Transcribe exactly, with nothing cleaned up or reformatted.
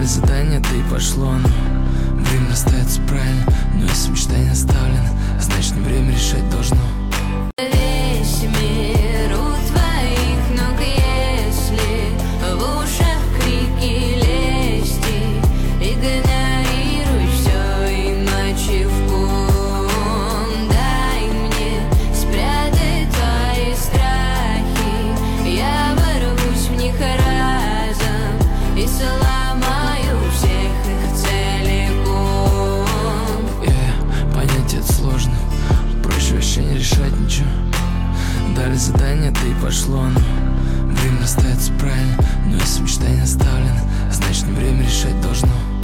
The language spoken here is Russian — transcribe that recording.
задание, да и пошло оно. Время расстается правильно, но если мечта не оставлена, значит не время решать должно. Весь мир у твоих ног, если в ушах крики лести, игнорируй все и мочи в кун. Дай мне спрятать твои страхи, я ворвусь в них разом и сломаю всех их целиком. Yeah, понять это сложно, проще вообще не решать ничего. Дали задание, да и пошло оно. Время расстается правильно, но если мечта не оставлена, значит не время решать должно.